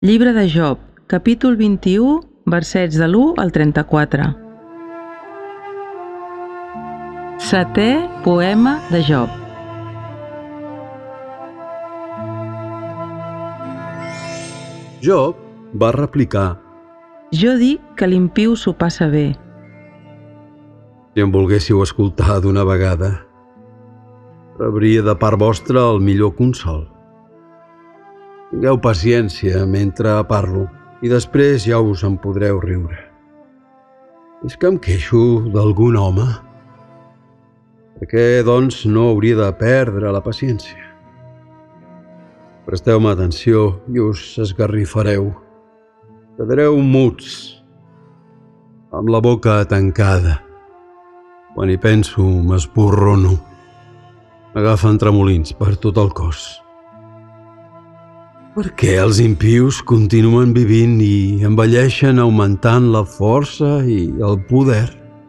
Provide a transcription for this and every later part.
Llibre de Job, capítol 21, versets de l'1 al 34. Setè poema de Job. Job va replicar: Jo dic que l'impíu s'ho passa bé. si em volguéssiu escoltar d'una vegada, rebria de part vostra el millor consol. Tingueu paciència mentre parlo i després ja us en podreu riure. És que em queixo d'algun home? Per què, doncs, no hauria de perdre la paciència? Presteu-me atenció i us esgarrifareu. Quedareu muts, amb la boca tancada. Quan hi penso, m'esborrono. M'agafen tremolins per tot el cos. Per què els impius continuen vivint i envelleixen augmentant la força i el poder?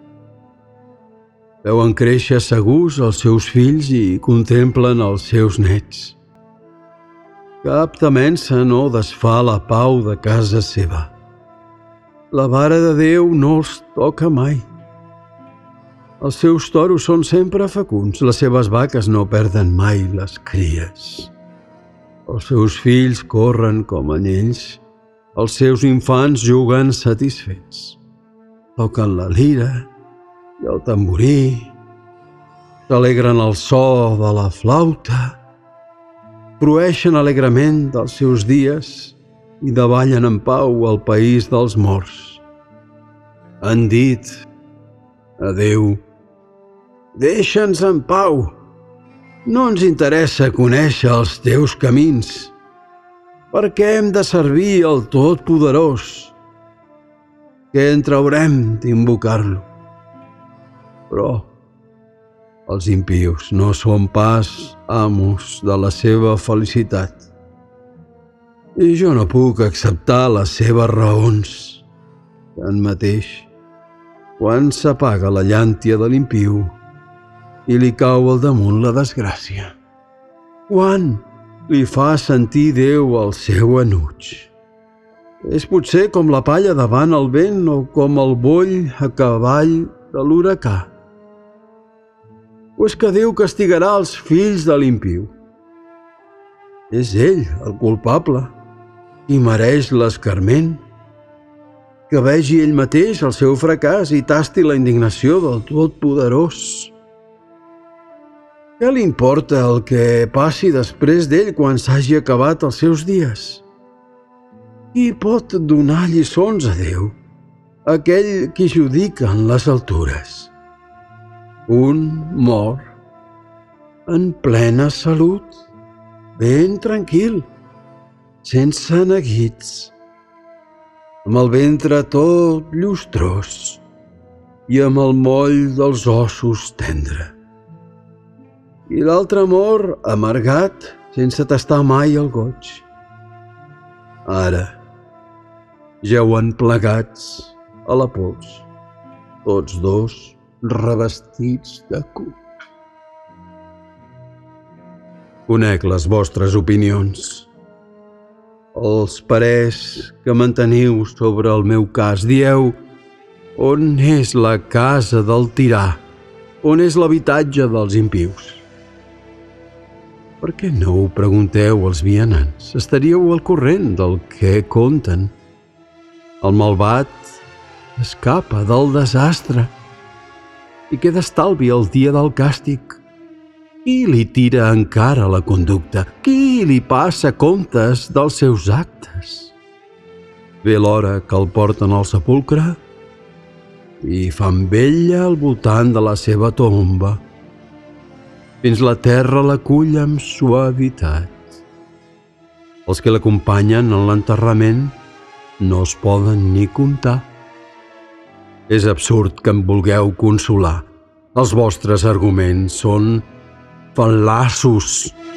Veuen créixer segurs els seus fills i contemplen els seus nets. Cap temença no desfà la pau de casa seva. La vara de Déu no els toca mai. Els seus toros són sempre fecunds, les seves vaques no perden mai les cries. Els seus fills corren com anyells, els seus infants juguen satisfets. Toquen la lira i el tamborí, s'alegren al so de la flauta, frueixen alegrement dels seus dies i davallen en pau al país dels morts. Han dit: adéu, deixa'ns en pau. No ens interessa conèixer els teus camins. Per què hem de servir al Totpoderós? Què en traurem d'invocar-lo? Però els impius no són pas amos de la seva felicitat. I jo no puc acceptar les seves raons. Tanmateix, quan s'apaga la llàntia de l'impíu i li cau al damunt la desgràcia, quan li fa sentir Déu el seu enuig. És potser com la palla davant el vent o com el boll a cavall de l'huracà. O és que Déu castigarà els fills de l'impíu? És ell el culpable i mereix l'escarment. Que vegi ell mateix el seu fracàs i tasti la indignació del Totpoderós. Què li importa el que passi després d'ell quan s'hagi acabat els seus dies? Qui pot donar lliçons a Déu? Aquell qui judica en les altures. Un mor en plena salut, ben tranquil, sense neguits, amb el ventre tot llustrós i amb el moll dels ossos tendre. I l'altre mor amargat, sense tastar mai el goig. Ara, jauen plegats a la pols, tots dos revestits de cuc. Conec les vostres opinions, els parers que manteniu sobre el meu cas. Dieu: on és la casa del tirà? On és l'habitatge dels impius? Per què no ho pregunteu als vianants? Estaríeu al corrent del que conten. El malvat escapa del desastre i queda estalvi el dia del càstig. Qui li tira encara la conducta? Qui li passa comptes dels seus actes? Ve l'hora que el porten al sepulcre i fan vella al voltant de la seva tomba. Fins la terra l'acull amb suavitat. Els que l'acompanyen en l'enterrament no es poden ni comptar. És absurd que em vulgueu consolar. Els vostres arguments són fal·laços.